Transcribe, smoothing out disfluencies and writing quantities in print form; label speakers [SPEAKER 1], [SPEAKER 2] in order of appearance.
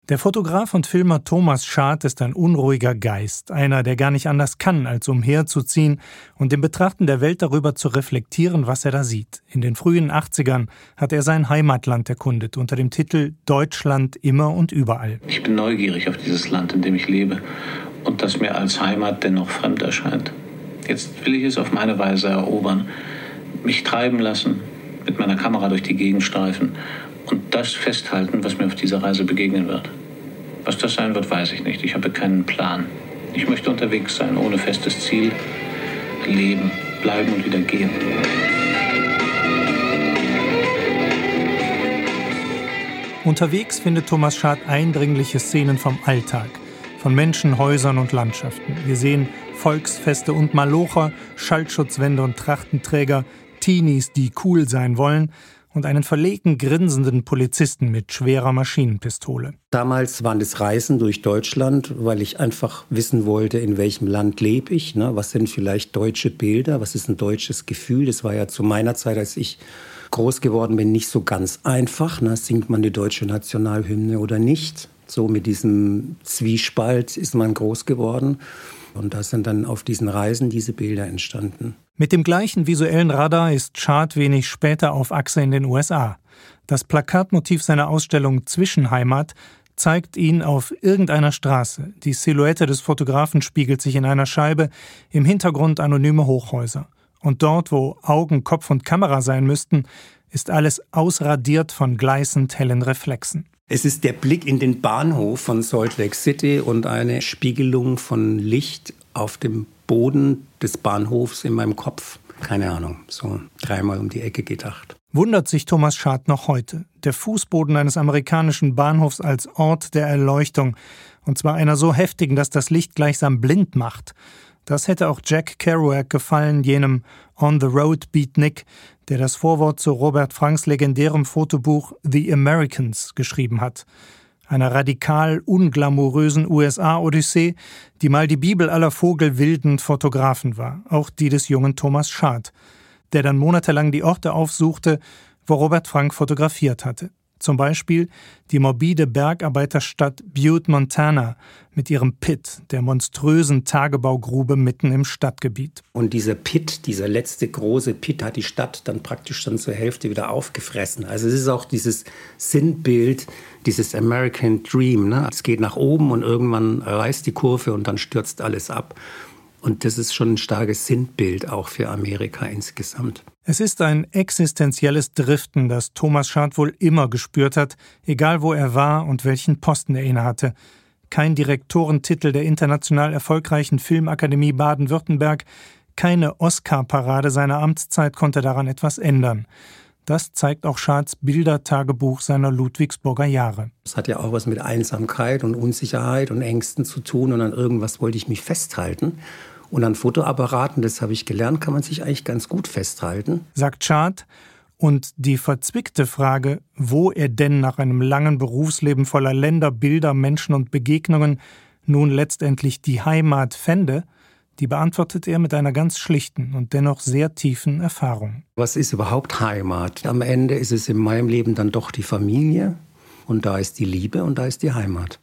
[SPEAKER 1] Der Fotograf und Filmer Thomas Schad ist ein unruhiger Geist, einer, der gar nicht anders kann, als umherzuziehen und im Betrachten der Welt darüber zu reflektieren, was er da sieht. In den frühen 80ern hat er sein Heimatland erkundet, unter dem Titel »Deutschland immer und überall«.
[SPEAKER 2] Ich bin neugierig auf dieses Land, in dem ich lebe und das mir als Heimat dennoch fremd erscheint. Jetzt will ich es auf meine Weise erobern, mich treiben lassen, mit meiner Kamera durch die Gegend streifen und das festhalten, was mir auf dieser Reise begegnen wird. Was das sein wird, weiß ich nicht. Ich habe keinen Plan. Ich möchte unterwegs sein, ohne festes Ziel. Leben, bleiben und wieder gehen.
[SPEAKER 1] Unterwegs findet Thomas Schad eindringliche Szenen vom Alltag, von Menschen, Häusern und Landschaften. Wir sehen Volksfeste und Malocher, Schallschutzwände und Trachtenträger, Teenies, die cool sein wollen, und einen verlegen grinsenden Polizisten mit schwerer Maschinenpistole.
[SPEAKER 3] Damals waren es Reisen durch Deutschland, weil ich einfach wissen wollte, in welchem Land lebe ich, ne? Was sind vielleicht deutsche Bilder, was ist ein deutsches Gefühl. Das war ja zu meiner Zeit, als ich groß geworden bin, nicht so ganz einfach. Ne? Singt man die deutsche Nationalhymne oder nicht? So mit diesem Zwiespalt ist man groß geworden. Und da sind dann auf diesen Reisen diese Bilder entstanden.
[SPEAKER 1] Mit dem gleichen visuellen Radar ist Schad wenig später auf Achse in den USA. Das Plakatmotiv seiner Ausstellung Zwischenheimat zeigt ihn auf irgendeiner Straße. Die Silhouette des Fotografen spiegelt sich in einer Scheibe, im Hintergrund anonyme Hochhäuser. Und dort, wo Augen, Kopf und Kamera sein müssten, ist alles ausradiert von gleißend hellen Reflexen.
[SPEAKER 3] Es ist der Blick in den Bahnhof von Salt Lake City und eine Spiegelung von Licht auf dem Boden des Bahnhofs in meinem Kopf. Keine Ahnung, so dreimal um die Ecke gedacht.
[SPEAKER 1] Wundert sich Thomas Schad noch heute. Der Fußboden eines amerikanischen Bahnhofs als Ort der Erleuchtung. Und zwar einer so heftigen, dass das Licht gleichsam blind macht. Das hätte auch Jack Kerouac gefallen, jenem On the Road Beatnik, der das Vorwort zu Robert Franks legendärem Fotobuch The Americans geschrieben hat. Einer radikal unglamourösen USA-Odyssee, die mal die Bibel aller vogelwilden Fotografen war, auch die des jungen Thomas Schad, der dann monatelang die Orte aufsuchte, wo Robert Frank fotografiert hatte. Zum Beispiel die morbide Bergarbeiterstadt Butte, Montana, mit ihrem Pit, der monströsen Tagebaugrube mitten im Stadtgebiet.
[SPEAKER 3] Und dieser Pit, dieser letzte große Pit, hat die Stadt dann praktisch dann zur Hälfte wieder aufgefressen. Also es ist auch dieses Sinnbild, dieses American Dream. Ne? Es geht nach oben und irgendwann reißt die Kurve und dann stürzt alles ab. Und das ist schon ein starkes Sinnbild auch für Amerika insgesamt.
[SPEAKER 1] Es ist ein existenzielles Driften, das Thomas Schad wohl immer gespürt hat, egal wo er war und welchen Posten er innehatte. Kein Direktorentitel der international erfolgreichen Filmakademie Baden-Württemberg, keine Oscar-Parade seiner Amtszeit konnte daran etwas ändern. Das zeigt auch Schads Bildertagebuch seiner Ludwigsburger Jahre.
[SPEAKER 3] Es hat ja auch was mit Einsamkeit und Unsicherheit und Ängsten zu tun und an irgendwas wollte ich mich festhalten. Und an Fotoapparaten, das habe ich gelernt, kann man sich eigentlich ganz gut festhalten.
[SPEAKER 1] Sagt Schad. Und die verzwickte Frage, wo er denn nach einem langen Berufsleben voller Länder, Bilder, Menschen und Begegnungen nun letztendlich die Heimat fände, die beantwortet er mit einer ganz schlichten und dennoch sehr tiefen Erfahrung.
[SPEAKER 3] Was ist überhaupt Heimat? Am Ende ist es in meinem Leben dann doch die Familie und da ist die Liebe und da ist die Heimat.